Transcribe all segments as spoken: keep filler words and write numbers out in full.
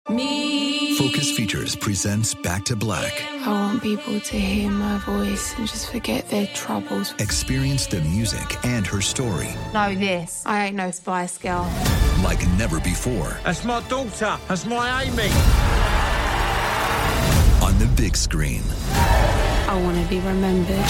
Me. Focus Features presents Back to Black. I want people to hear my voice and just forget their troubles. Experience the music and her story. Know this. I ain't no Spice Girl. Like never before. That's my daughter. That's my Amy. On the big screen. I want to be remembered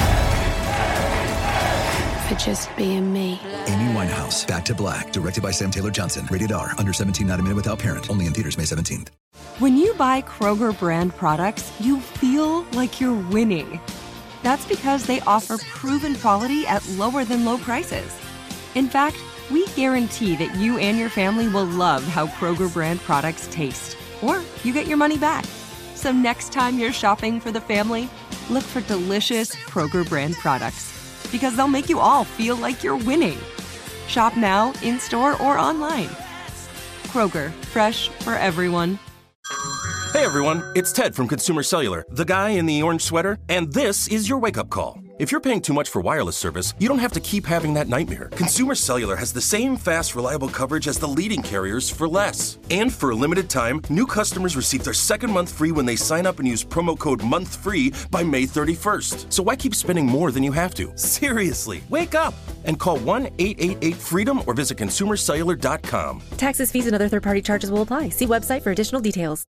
for just being me. Amy Winehouse, Back to Black, directed by Sam Taylor Johnson. Rated R, under seventeen, not a minute without parent. Only in theaters May seventeenth. When you buy Kroger brand products, you feel like you're winning. That's because they offer proven quality at lower than low prices. In fact, we guarantee that you and your family will love how Kroger brand products taste, or you get your money back. So next time you're shopping for the family, look for delicious Kroger brand products, because they'll make you all feel like you're winning. Shop now, in-store, or online. Kroger, fresh for everyone. Hey everyone, it's Ted from Consumer Cellular, the guy in the orange sweater, and this is your wake-up call. If you're paying too much for wireless service, you don't have to keep having that nightmare. Consumer Cellular has the same fast, reliable coverage as the leading carriers for less. And for a limited time, new customers receive their second month free when they sign up and use promo code MONTHFREE by May thirty-first. So why keep spending more than you have to? Seriously, wake up and call one eight eight eight FREEDOM or visit consumer cellular dot com. Taxes, fees, and other third-party charges will apply. See website for additional details.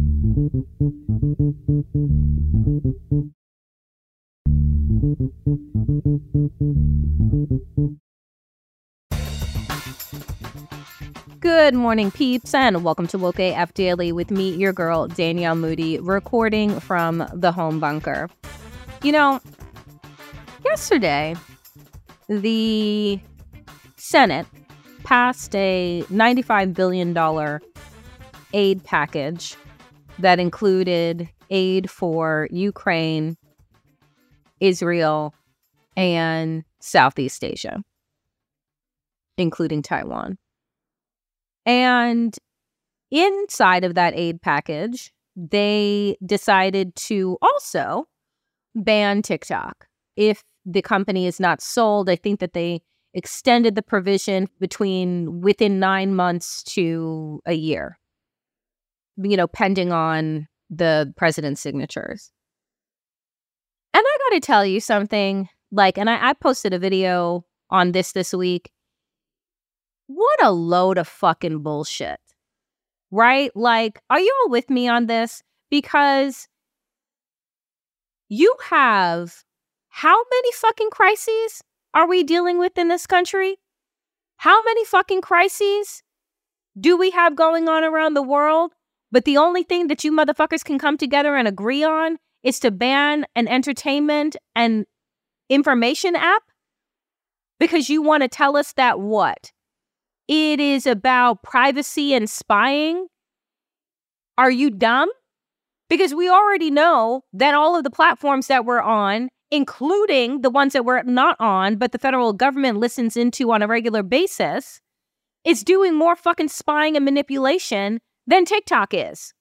Good morning, peeps, and welcome to Woke A F Daily with me, your girl, Danielle Moody, recording from the home bunker. You know, yesterday, the Senate passed a ninety-five billion dollars aid package that included aid for Ukraine, Israel, and Southeast Asia, including Taiwan. And inside of that aid package, they decided to also ban TikTok. If the company is not sold, I think that they extended the provision between within nine months to a year, you know, pending on the president's signatures. And I got to tell you something, like, and I, I posted a video on this this week. What a load of fucking bullshit, right? Like, are you all with me on this? Because you have, how many fucking crises are we dealing with in this country? How many fucking crises do we have going on around the world? But the only thing that you motherfuckers can come together and agree on is to ban an entertainment and information app? Because you want to tell us that what? It is about privacy and spying? Are you dumb? Because we already know that all of the platforms that we're on, including the ones that we're not on, but the federal government listens into on a regular basis, is doing more fucking spying and manipulation than TikTok is.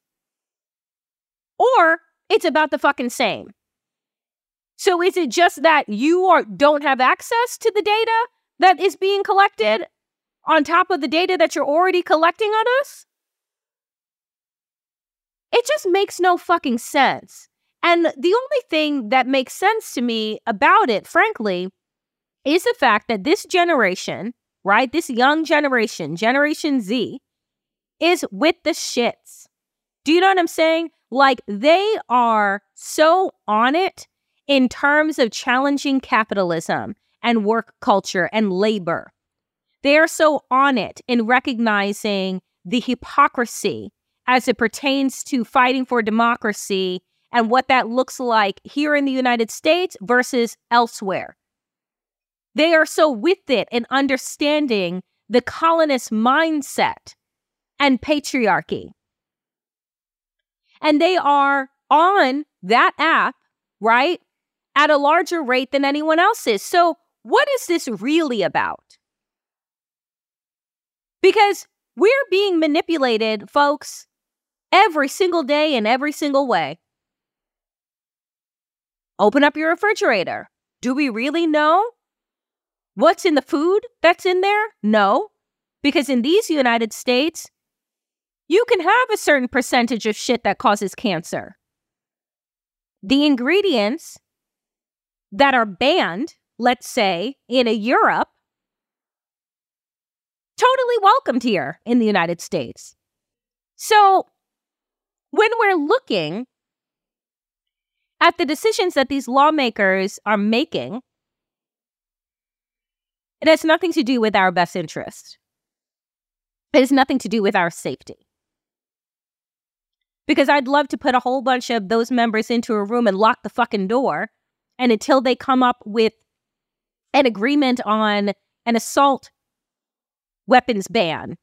Or it's about the fucking same. So is it just that you are, don't have access to the data that is being collected on top of the data that you're already collecting on us? It just makes no fucking sense. And the only thing that makes sense to me about it, frankly, is the fact that this generation, right, this young generation, Generation Z, is with the shits. Do you know what I'm saying? Like, they are so on it in terms of challenging capitalism and work culture and labor. They are so on it in recognizing the hypocrisy as it pertains to fighting for democracy and what that looks like here in the United States versus elsewhere. They are so with it in understanding the colonist mindset and patriarchy. And they are on that app, right, at a larger rate than anyone else is. So what is this really about? Because we're being manipulated, folks, every single day in every single way. Open up your refrigerator. Do we really know what's in the food that's in there? No. Because in these United States, You can have a certain percentage of shit that causes cancer. The ingredients that are banned, let's say, in a Europe, totally welcomed here in the United States. So when we're looking at the decisions that these lawmakers are making, it has nothing to do with our best interest. It has nothing to do with our safety. Because I'd love to put a whole bunch of those members into a room and lock the fucking door, and until they come up with an agreement on an assault weapons ban,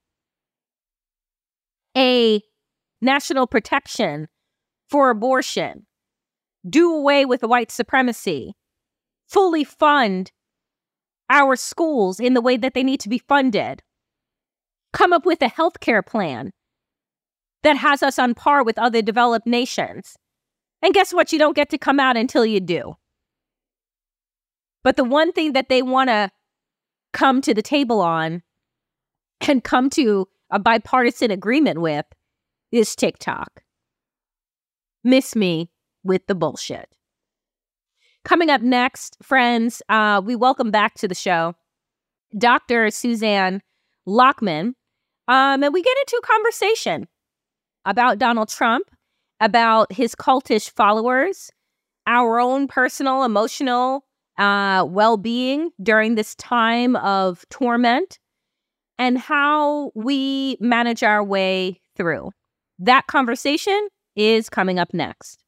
a national protection for abortion, do away with white supremacy, fully fund our schools in the way that they need to be funded, come up with a healthcare plan that has us on par with other developed nations. And guess what? You don't get to come out until you do. But the one thing that they want to come to the table on and come to a bipartisan agreement with is TikTok. Miss me with the bullshit. Coming up next, friends, uh, we welcome back to the show Doctor Suzanne Lockman, um, and we get into a conversation about Donald Trump, about his cultish followers, our own personal, emotional uh, well-being during this time of torment, and how we manage our way through. That conversation is coming up next.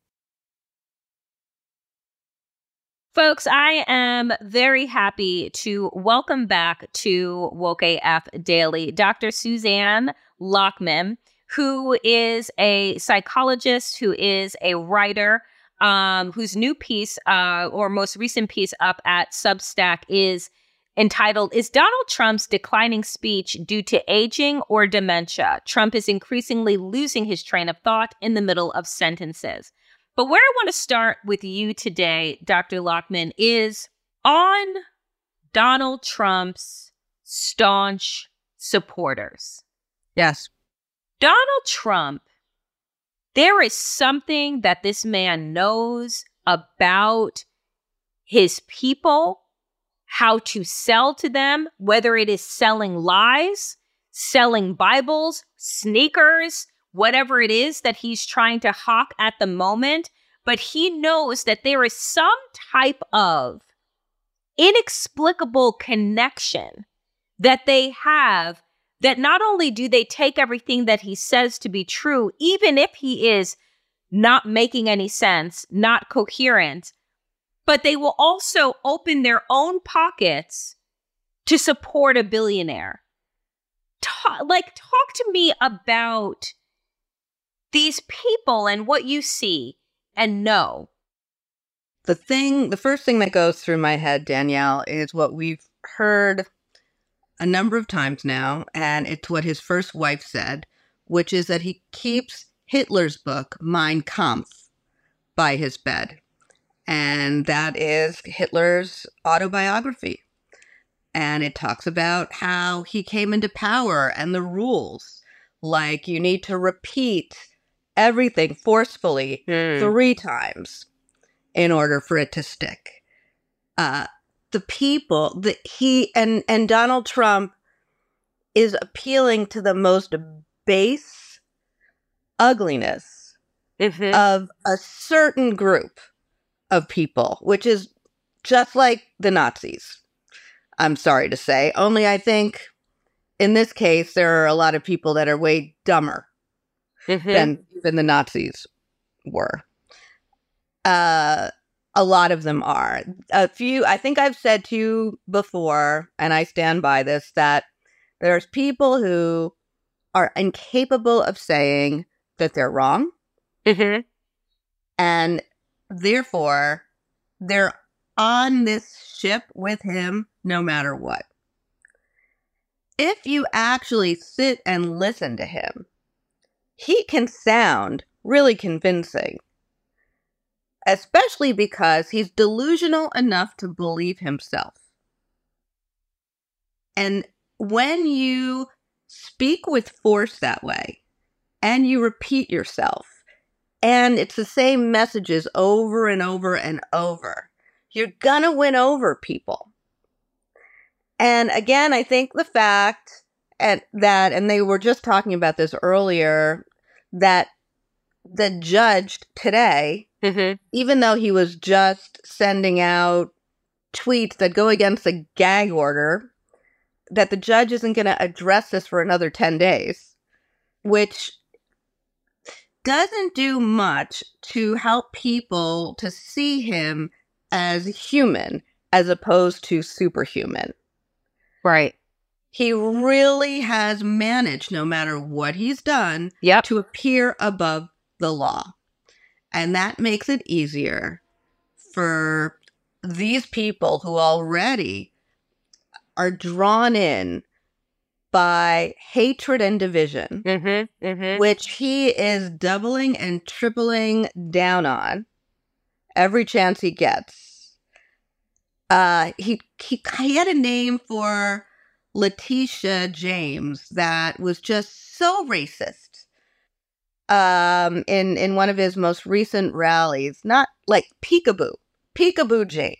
Folks, I am very happy to welcome back to Woke A F Daily Doctor Suzanne Lockman, who is a psychologist, who is a writer, um, whose new piece, uh, or most recent piece up at Substack is entitled, "Is Donald Trump's declining speech due to aging or dementia? Trump is increasingly losing his train of thought in the middle of sentences." But where I want to start with you today, Doctor Lockman, is on Donald Trump's staunch supporters. Yes. Donald Trump, there is something that this man knows about his people, how to sell to them, whether it is selling lies, selling Bibles, sneakers, whatever it is that he's trying to hawk at the moment. But he knows that there is some type of inexplicable connection that they have, that not only do they take everything that he says to be true, even if he is not making any sense, not coherent, but they will also open their own pockets to support a billionaire. Ta- like, talk to me about these people and what you see and know. The thing, the first thing that goes through my head, Danielle, is what we've heard a number of times now, and it's what his first wife said, which is that he keeps Hitler's book, Mein Kampf, by his bed. And that is Hitler's autobiography. And it talks about how he came into power and the rules, like you need to repeat everything forcefully mm. three times in order for it to stick. Uh, the people that he and, and Donald Trump is appealing to the most base ugliness mm-hmm. of a certain group of people, which is just like the Nazis. I'm sorry to say. Only I think in this case, there are a lot of people that are way dumber mm-hmm. than even the Nazis were. Uh, a lot of them are. A few, I think I've said to you before, and I stand by this, that there's people who are incapable of saying that they're wrong. Mm-hmm. And therefore, they're on this ship with him no matter what. If you actually sit and listen to him, he can sound really convincing, especially because he's delusional enough to believe himself. And when you speak with force that way, and you repeat yourself. And it's the same messages over and over and over. You're gonna win over people. And again, I think the fact and that, and they were just talking about this earlier, that the judge today, mm-hmm. even though he was just sending out tweets that go against the gag order, that the judge isn't going to address this for another ten days, which doesn't do much to help people to see him as human as opposed to superhuman. Right. He really has managed, no matter what he's done, yep. to appear above the law. And that makes it easier for these people who already are drawn in by hatred and division, mm-hmm, mm-hmm. which he is doubling and tripling down on every chance he gets. Uh, he, he, he had a name for Letitia James that was just so racist. Um, in, in one of his most recent rallies, not like peekaboo, peekaboo James.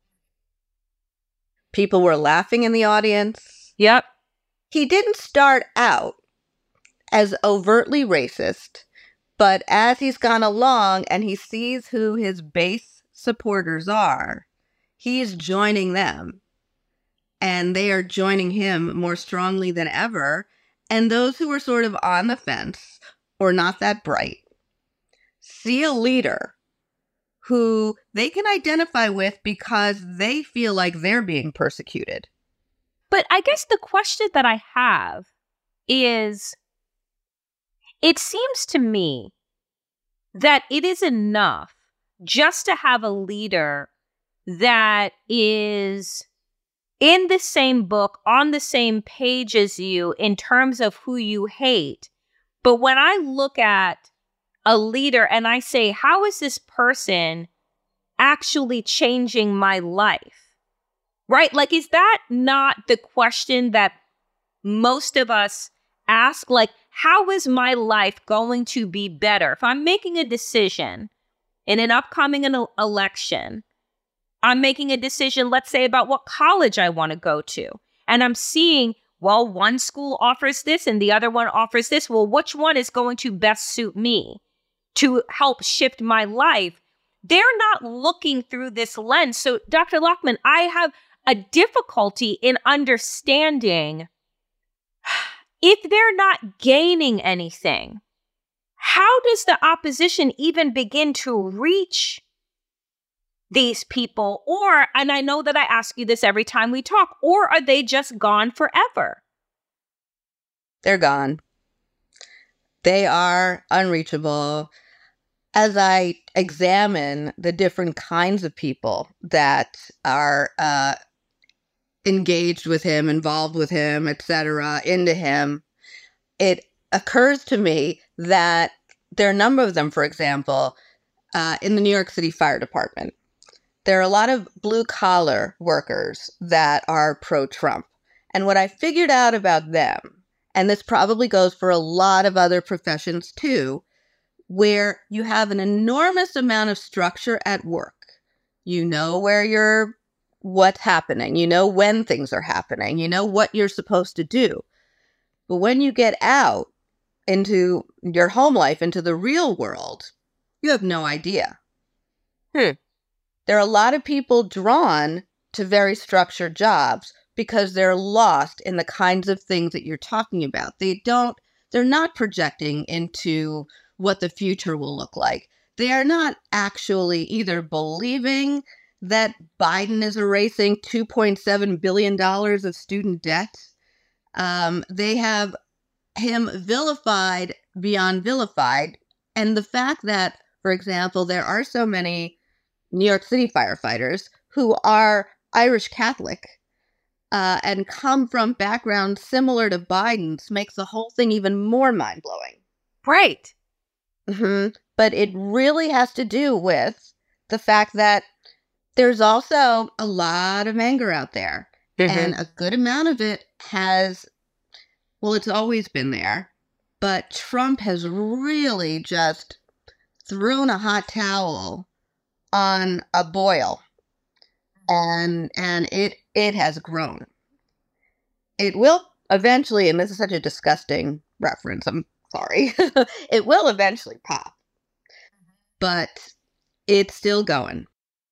People were laughing in the audience. Yep. He didn't start out as overtly racist, but as he's gone along and he sees who his base supporters are, he's joining them. And they are joining him more strongly than ever. And those who are sort of on the fence or not that bright see a leader who they can identify with because they feel like they're being persecuted. But I guess the question that I have is, it seems to me that it is enough just to have a leader that is in the same book, on the same page as you in terms of who you hate. But when I look at a leader and I say, how is this person actually changing my life? Right? Like, is that not the question that most of us ask? Like, how is my life going to be better? If I'm making a decision in an upcoming election, I'm making a decision, let's say, about what college I want to go to. And I'm seeing, well, one school offers this and the other one offers this. Well, which one is going to best suit me to help shift my life? They're not looking through this lens. So, Doctor Lockman, I have a difficulty in understanding if they're not gaining anything, how does the opposition even begin to reach these people? Or, and I know that I ask you this every time we talk, or are they just gone forever? They're gone. They are unreachable. As I examine the different kinds of people that are uh, engaged with him, involved with him, et cetera, into him, it occurs to me that there are a number of them, for example, uh, in the New York City Fire Department. There are a lot of blue-collar workers that are pro-Trump. And what I figured out about them, and this probably goes for a lot of other professions too, where you have an enormous amount of structure at work. You know where you're, what's happening. You know when things are happening. You know what you're supposed to do. But when you get out into your home life, into the real world, you have no idea. Hmm. There are a lot of people drawn to very structured jobs because they're lost in the kinds of things that you're talking about. They don't, they're not projecting into what the future will look like. They are not actually either believing that Biden is erasing two point seven billion dollars of student debt. Um, they have him vilified beyond vilified. And the fact that, for example, there are so many New York City firefighters who are Irish Catholic uh, and come from backgrounds similar to Biden's makes the whole thing even more mind-blowing. Right. Mm-hmm. But it really has to do with the fact that there's also a lot of anger out there. Mm-hmm. And a good amount of it has, well, it's always been there. but Trump has really just thrown a hot towel on a boil, and and it it has grown. It will eventually, and this is such a disgusting reference, I'm sorry, it will eventually pop, but it's still going.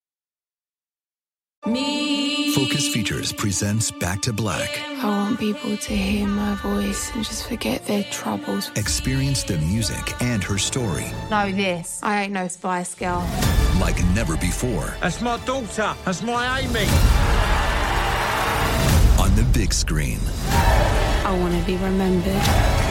Me. Focus Features presents Back to Black. I want people to hear my voice and just forget their troubles. Experience the music and her story. Know this, I ain't no Spice Girl. Like never before. That's my daughter. That's my Amy. On the big screen. I want to be remembered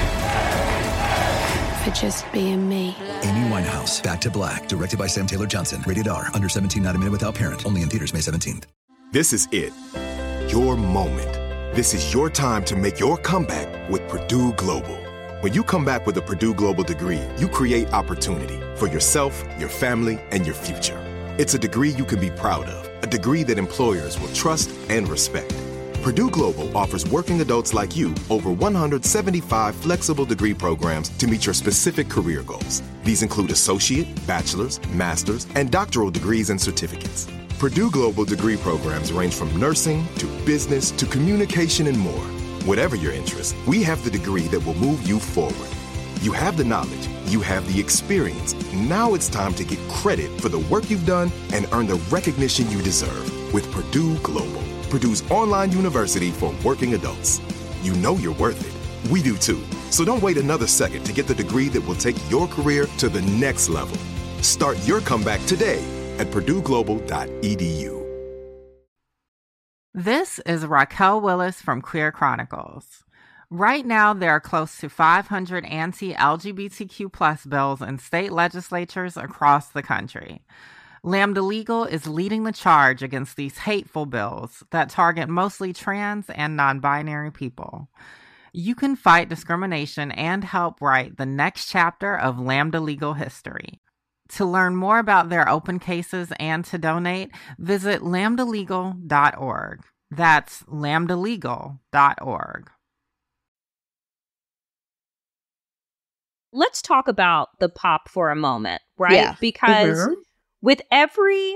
for just being me. Amy Winehouse, Back to Black, directed by Sam Taylor Johnson. Rated R, under seventeen, not a minute without parent. Only in theaters May seventeenth. This is it. Your moment. This is your time to make your comeback with Purdue Global. When you come back with a Purdue Global degree, you create opportunity for yourself, your family, and your future. It's a degree you can be proud of, a degree that employers will trust and respect. Purdue Global offers working adults like you over one hundred seventy-five flexible degree programs to meet your specific career goals. These include associate, bachelor's, master's, and doctoral degrees and certificates. Purdue Global degree programs range from nursing to business to communication and more. Whatever your interest, we have the degree that will move you forward. You have the knowledge, you have the experience. Now it's time to get credit for the work you've done and earn the recognition you deserve with Purdue Global, Purdue's online university for working adults. You know you're worth it. We do too. So don't wait another second to get the degree that will take your career to the next level. Start your comeback today at purdue global dot e d u. This is Raquel Willis from Queer Chronicles. Right now, there are close to five hundred anti-L G B T Q plus bills in state legislatures across the country. Lambda Legal is leading the charge against these hateful bills that target mostly trans and non-binary people. You can fight discrimination and help write the next chapter of Lambda Legal history. To learn more about their open cases and to donate, visit lambda legal dot org. That's lambda legal dot org. Let's talk about the pop for a moment, right? Yeah. Because Mm-hmm. with every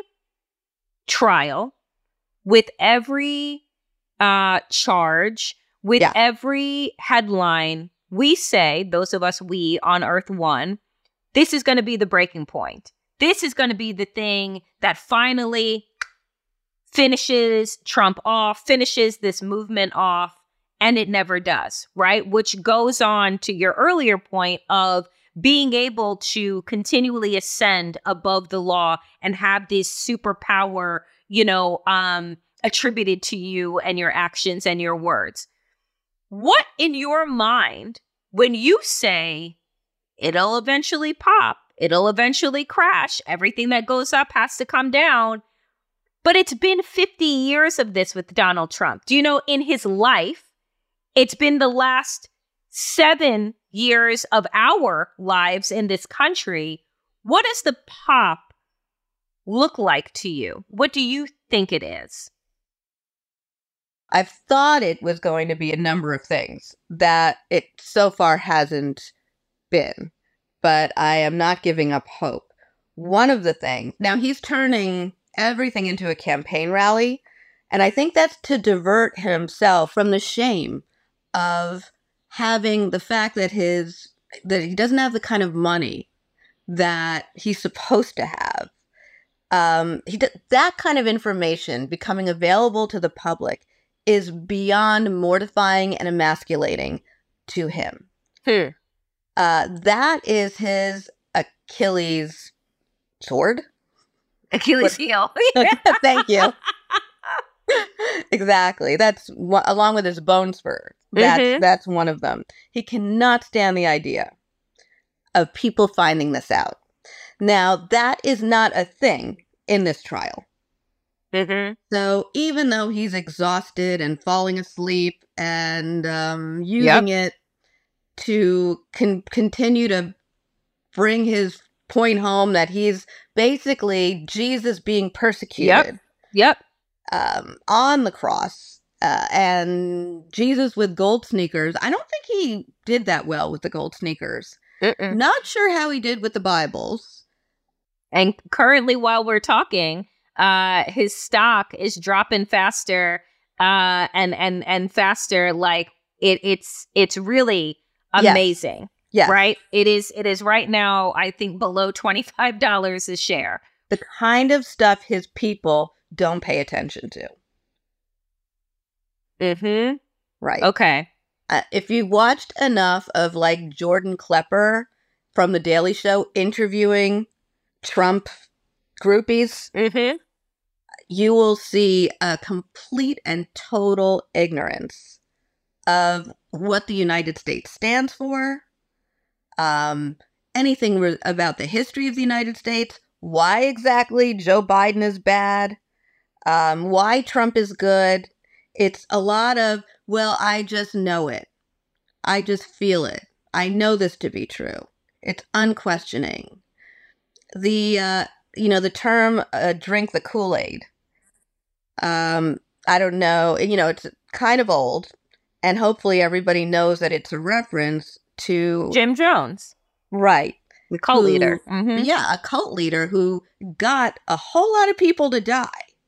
trial, with every uh, charge, with Yeah. every headline, we say, those of us we on Earth One, this is going to be the breaking point. This is going to be the thing that finally finishes Trump off, finishes this movement off, and it never does, right? Which goes on to your earlier point of being able to continually ascend above the law and have this superpower, you know, um, attributed to you and your actions and your words. What in your mind, when you say it'll eventually pop, it'll eventually crash, everything that goes up has to come down, but it's been fifty years of this with Donald Trump. Do you know, in his life, it's been the last seven years of our lives in this country. What does the pop look like to you? What do you think it is? I've thought it was going to be a number of things that it so far hasn't been, but I am not giving up hope. One of the things, now he's turning everything into a campaign rally, and I think that's to divert himself from the shame of having the fact that his that he doesn't have the kind of money that he's supposed to have. Um, he that kind of information becoming available to the public is beyond mortifying and emasculating to him. Hmm. Uh, that is his Achilles sword. Achilles heel. Thank you. Exactly. That's one, along with his bone spur. That's Mhm. that's one of them. He cannot stand the idea of people finding this out. Now, that is not a thing in this trial. Mm-hmm. So even though he's exhausted and falling asleep and um, using it to con- continue to bring his point home that he's basically Jesus being persecuted Yep. um, on the cross Uh, and Jesus with gold sneakers. I don't think he did that well with the gold sneakers. Mm-mm. Not sure how he did with the Bibles. And currently, while we're talking, uh, his stock is dropping faster uh, and and and faster. Like it, it's it's really amazing. Yes. Yes. Right. It is. It is right now, I think, below twenty-five dollars a share. The kind of stuff his people don't pay attention to. Mm-hmm. Right. Okay. Uh, if you watched enough of like Jordan Klepper from The Daily Show interviewing Trump groupies, mm-hmm. you will see a complete and total ignorance of what the United States stands for, um, anything re- about the history of the United States, why exactly Joe Biden is bad, um, why Trump is good. It's a lot of, well, I just know it. I just feel it. I know this to be true. It's unquestioning. The, uh, you know, the term uh, drink the Kool-Aid. Um, I don't know. You know, it's kind of old. And hopefully everybody knows that it's a reference to Jim Jones. Right. The cult who, leader. Mm-hmm. Yeah, a cult leader who got a whole lot of people to die.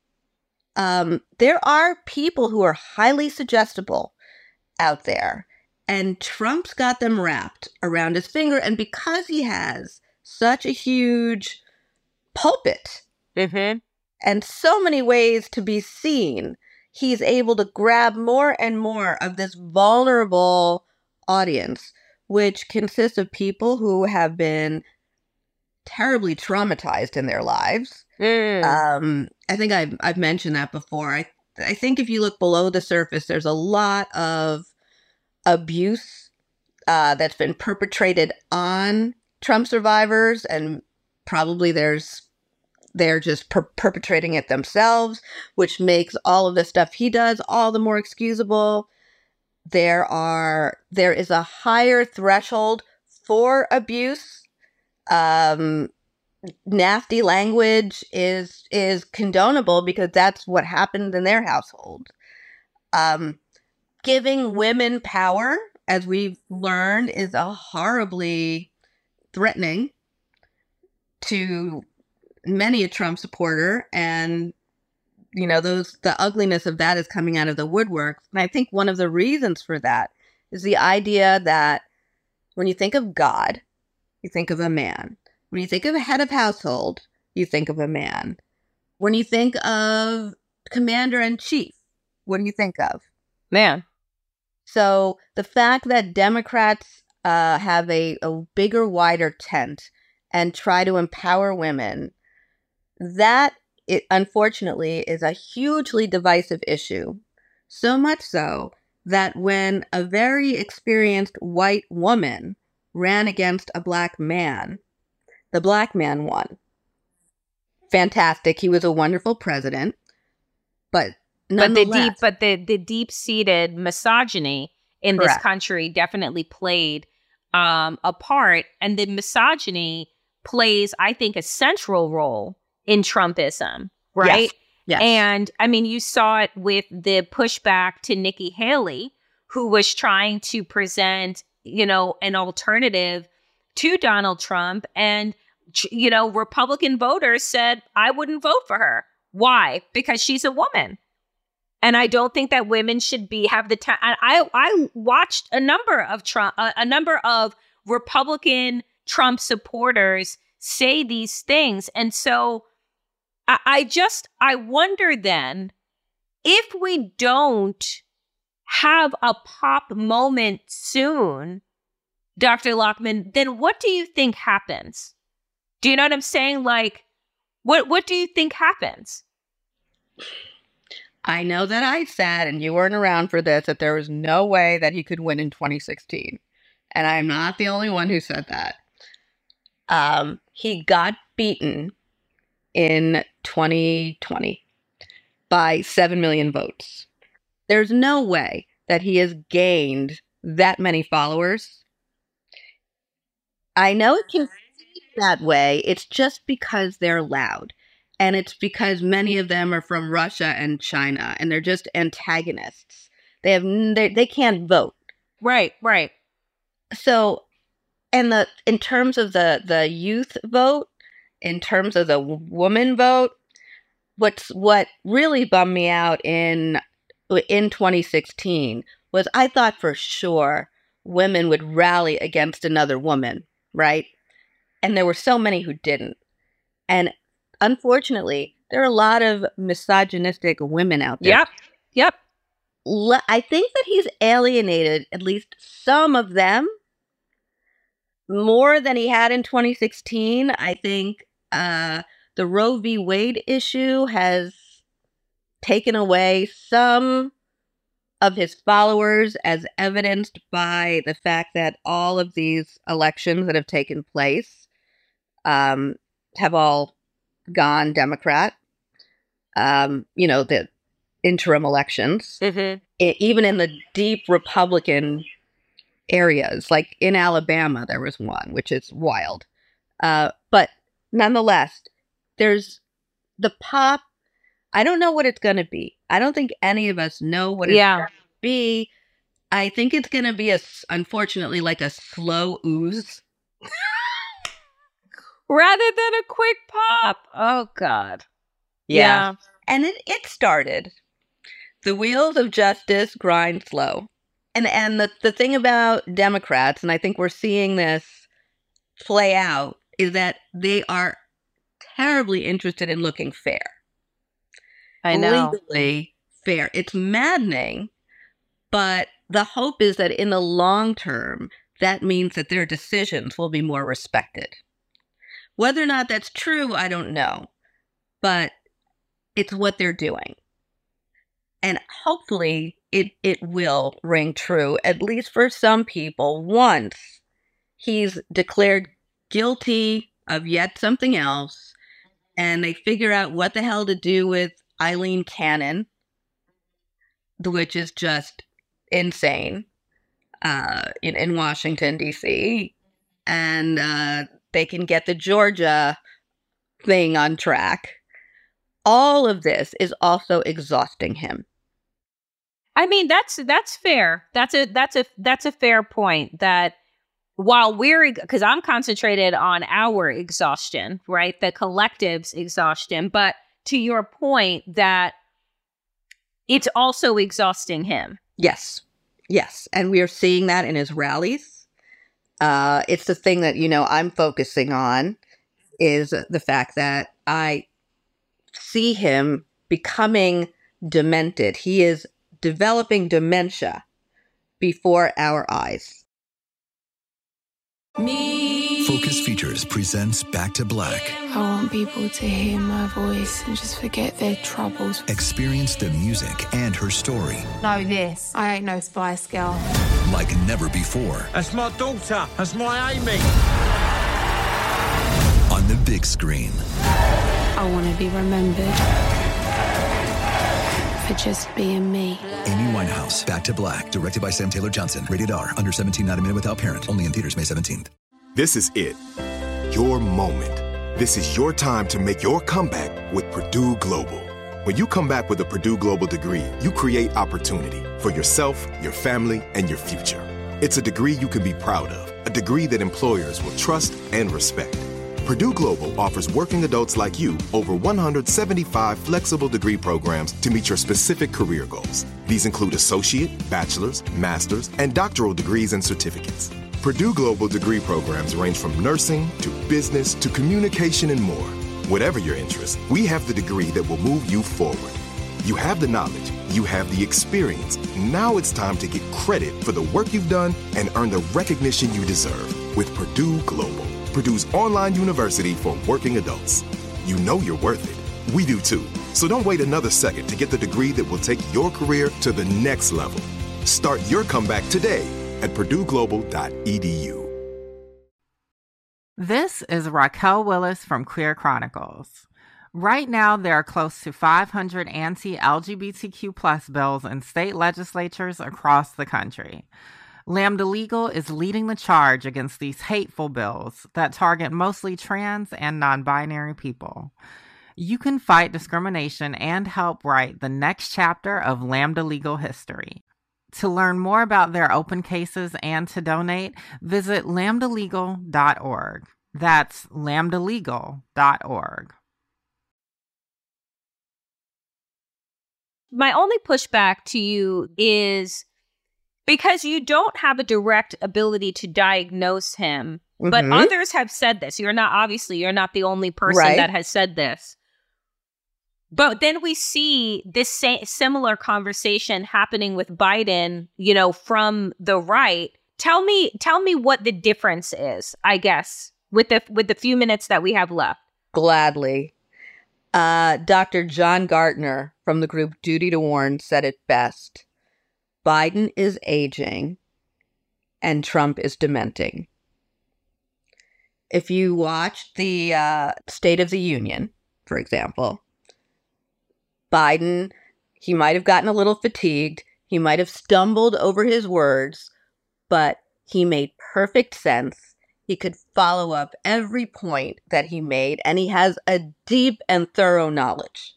Um, there are people who are highly suggestible out there, and Trump's got them wrapped around his finger. And because he has such a huge pulpit mm-hmm. and so many ways to be seen, he's able to grab more and more of this vulnerable audience, which consists of people who have been terribly traumatized in their lives. Mm. Um, I think I've, I've mentioned that before. I, I think if you look below the surface, there's a lot of abuse uh, that's been perpetrated on Trump survivors, and probably there's they're just per- perpetrating it themselves, which makes all of the stuff he does all the more excusable. There are there is a higher threshold for abuse. Um, nasty language is is condonable because that's what happened in their household. Um, giving women power, as we've learned, is a horribly threatening to many a Trump supporter, and you know those the ugliness of that is coming out of the woodwork. And I think one of the reasons for that is the idea that when you think of God, you think of a man. When you think of a head of household, you think of a man. When you think of commander-in-chief, what do you think of? Man. So the fact that Democrats uh, have a, a bigger, wider tent and try to empower women, that, it, unfortunately, is a hugely divisive issue. So much so that when a very experienced white woman ran against a black man, the black man won. Fantastic. He was a wonderful president, but but the deep, but the the deep seated misogyny in Correct. this country definitely played um, a part, and the misogyny plays, I think, a central role in Trumpism, right? Yes. Yes. And I mean, you saw it with the pushback to Nikki Haley, who was trying to present, you know, an alternative to Donald Trump, and you know, Republican voters said, I wouldn't vote for her. Why? Because she's a woman. And I don't think that women should be have the time. I I watched a number of Trump, a, a number of Republican Trump supporters say these things. And so I, I just, I wonder then, if we don't have a pop moment soon, Doctor Lockman, then what do you think happens? Do you know what I'm saying? Like, what what do you think happens? I know that I said, and you weren't around for this, that there was no way that he could win in twenty sixteen. And I'm not the only one who said that. Um, he got beaten in twenty twenty by seven million votes. There's no way that he has gained that many followers. I know it can seem that way. It's just because they're loud. And it's because many of them are from Russia and China, and they're just antagonists. They have they, they can't vote. Right, right. So, and the in terms of the the youth vote, in terms of the w- woman vote, what's what really bummed me out in in twenty sixteen was I thought for sure women would rally against another woman, right? And there were so many who didn't. And unfortunately, there are a lot of misogynistic women out there. Yep. Yep. Le- I think that he's alienated at least some of them more than he had in twenty sixteen. I think uh, the Roe v. Wade issue has taken away some of his followers, as evidenced by the fact that all of these elections that have taken place um, have all gone Democrat. Um, you know, the interim elections, mm-hmm. I- even in the deep Republican areas, like in Alabama, there was one, which is wild. Uh, but nonetheless, there's the pop. I don't know what it's going to be. I don't think any of us know what it's Yeah. going to be. I think it's going to be, a, unfortunately, like a slow ooze. Rather than a quick pop. Oh, God. Yeah. And it, it started. The wheels of justice grind slow. And and the, the thing about Democrats, and I think we're seeing this play out, is that they are terribly interested in looking fair. I know. Legally fair. It's maddening, but the hope is that in the long term, that means that their decisions will be more respected. Whether or not that's true, I don't know. But it's what they're doing. And hopefully it, it will ring true, at least for some people, once he's declared guilty of yet something else, and they figure out what the hell to do with Eileen Cannon, which is just insane, uh, in, in Washington, D C, and uh, they can get the Georgia thing on track. All of this is also exhausting him. I mean, that's that's fair. That's a that's a that's a fair point. That while we're, because I'm concentrated on our exhaustion, right, the collective's exhaustion, but to your point, that it's also exhausting him. Yes, yes, and we are seeing that in his rallies. Uh, it's the thing that, you know, I'm focusing on is the fact that I see him becoming demented. He is developing dementia before our eyes. Me. Focus Features presents Back to Black. I want people to hear my voice and just forget their troubles. Experience the music and her story. Know this, I ain't no Spice Girl. Like never before. That's my daughter. That's my Amy. On the big screen. I want to be remembered for just being me. Amy Winehouse, Back to Black, directed by Sam Taylor Johnson. Rated R, under seventeen, not a minute without parent. Only in theaters May seventeenth. This is it. Your moment. This is your time to make your comeback with Purdue Global. When you come back with a Purdue Global degree, you create opportunity for yourself, your family, and your future. It's a degree you can be proud of, a degree that employers will trust and respect. Purdue Global offers working adults like you over one hundred seventy-five flexible degree programs to meet your specific career goals. These include associate, bachelor's, master's, and doctoral degrees and certificates. Purdue Global degree programs range from nursing to business to communication and more. Whatever your interest, we have the degree that will move you forward. You have the knowledge, you have the experience. Now it's time to get credit for the work you've done and earn the recognition you deserve with Purdue Global, Purdue's online university for working adults. You know you're worth it. We do too. So don't wait another second to get the degree that will take your career to the next level. Start your comeback today at purdue global dot e d u. This is Raquel Willis from Queer Chronicles. Right now, there are close to five hundred anti-L G B T Q plus bills in state legislatures across the country. Lambda Legal is leading the charge against these hateful bills that target mostly trans and non-binary people. You can fight discrimination and help write the next chapter of Lambda legal history. To learn more about their open cases and to donate, visit lambda legal dot org. That's lambda legal dot org. My only pushback to you is because you don't have a direct ability to diagnose him, mm-hmm. but others have said this. You're not, obviously, you're not the only person right. that has said this. But then we see this sa- similar conversation happening with Biden, you know, from the right. Tell me, tell me what the difference is, I guess, with the with the few minutes that we have left. Gladly. Uh, Doctor John Gartner from the group Duty to Warn said it best. Biden is aging and Trump is dementing. If you watch the uh, State of the Union, for example, Biden, he might have gotten a little fatigued. He might have stumbled over his words, but he made perfect sense. He could follow up every point that he made, and he has a deep and thorough knowledge.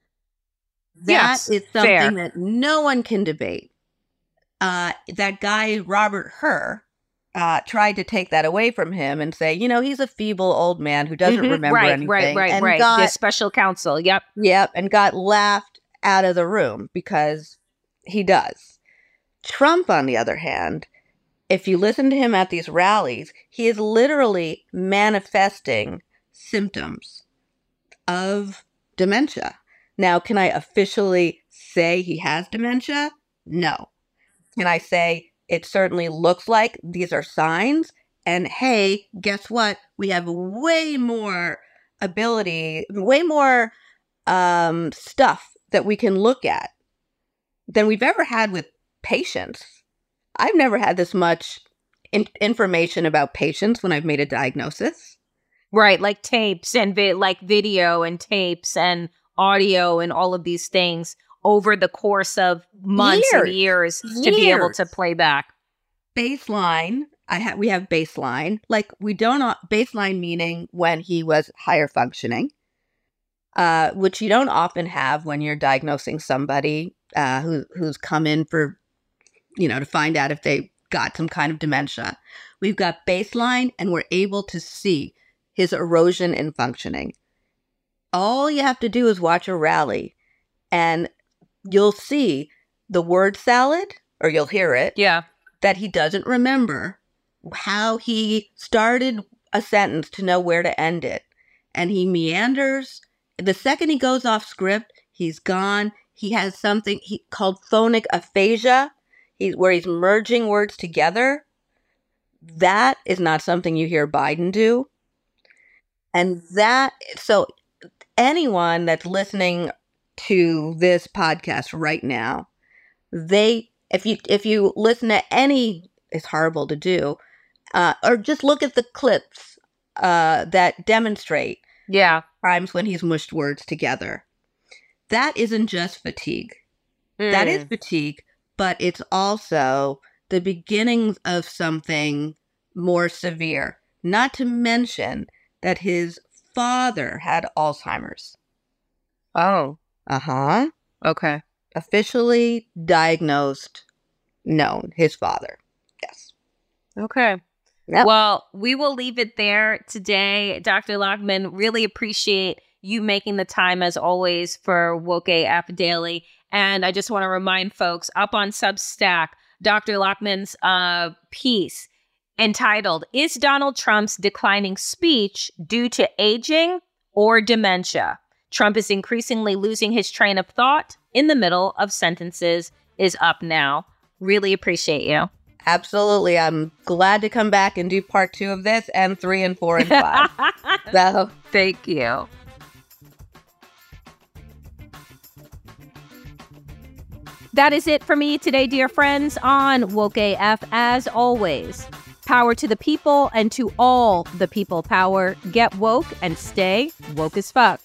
That yes, is something fair. that no one can debate. Uh, that guy, Robert Hur, uh, tried to take that away from him and say, you know, he's a feeble old man who doesn't mm-hmm. remember right, anything. Right, right, and right, got, right. The special counsel, yep. Yep, and got laughed out of the room because he does. Trump, on the other hand, if you listen to him at these rallies, he is literally manifesting symptoms of dementia. Now, can I officially say he has dementia? No. Can I say it certainly looks like these are signs? And hey, guess what? We have way more ability, way more um, stuff that we can look at than we've ever had with patients. I've never had this much in- information about patients when I've made a diagnosis. Right, like tapes and vi- like video and tapes and audio and all of these things over the course of months years, and years, years to be able to play back. Baseline, I ha- we have baseline. Like we don't uh, baseline meaning when he was higher functioning, uh, which you don't often have when you're diagnosing somebody uh, who who's come in for, you know, to find out if they got some kind of dementia. We've got baseline, and we're able to see his erosion in functioning. All you have to do is watch a rally, and you'll see the word salad, or you'll hear it. Yeah. That he doesn't remember how he started a sentence to know where to end it. And he meanders. The second he goes off script, he's gone. He has something he, called phonic aphasia, he's, where he's merging words together. That is not something you hear Biden do. And that, so anyone that's listening to this podcast right now, they, if you if you listen to any, it's horrible to do, uh, or just look at the clips uh, that demonstrate yeah times when he's mushed words together. That isn't just fatigue. Mm. That is fatigue, but it's also the beginnings of something more severe. Not to mention that his father had Alzheimer's. Oh. Uh-huh. Okay. Officially diagnosed, known, his father. Yes. Okay. Yep. Well, we will leave it there today. Doctor Lockman, really appreciate you making the time, as always, for Woke A F Daily. And I just want to remind folks, up on Substack, Doctor Lockman's uh, piece entitled, "Is Donald Trump's declining speech due to aging or dementia? Trump is increasingly losing his train of thought in the middle of sentences," is up now. Really appreciate you. Absolutely. I'm glad to come back and do part two of this, and three and four and five. So thank you. That is it for me today, dear friends, on Woke A F. As always, power to the people, and to all the people power. Get woke and stay woke as fuck.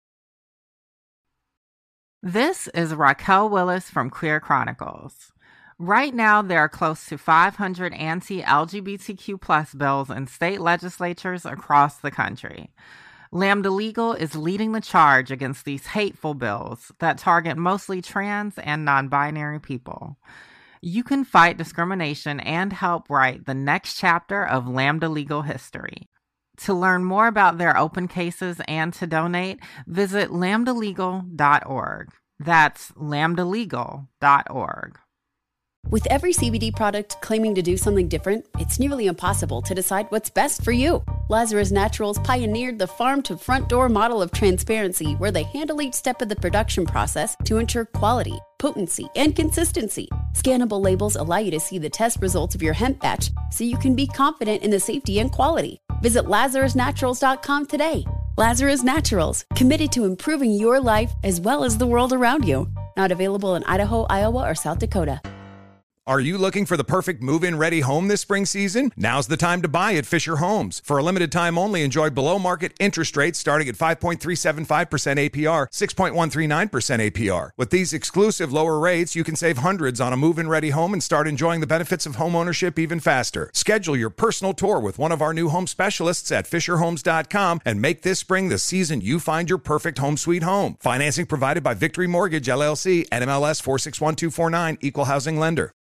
This is Raquel Willis from Queer Chronicles. Right now, there are close to five hundred anti-L G B T Q plus bills in state legislatures across the country. Lambda Legal is leading the charge against these hateful bills that target mostly trans and non-binary people. You can fight discrimination and help write the next chapter of Lambda Legal history. To learn more about their open cases and to donate, visit lambda legal dot org. That's lambda legal dot org. With every C B D product claiming to do something different, it's nearly impossible to decide what's best for you. Lazarus Naturals pioneered the farm-to-front-door model of transparency, where they handle each step of the production process to ensure quality, potency, and consistency. Scannable labels allow you to see the test results of your hemp batch, so you can be confident in the safety and quality. Visit lazarus naturals dot com today. Lazarus Naturals, committed to improving your life as well as the world around you. Not available in Idaho, Iowa, or South Dakota. Are you looking for the perfect move-in ready home this spring season? Now's the time to buy at Fisher Homes. For a limited time only, enjoy below-market interest rates starting at five point three seven five percent A P R, six point one three nine percent A P R. With these exclusive lower rates, you can save hundreds on a move-in ready home and start enjoying the benefits of home ownership even faster. Schedule your personal tour with one of our new home specialists at fisher homes dot com and make this spring the season you find your perfect home sweet home. Financing provided by Victory Mortgage, L L C, N M L S four six one two four nine, Equal Housing Lender.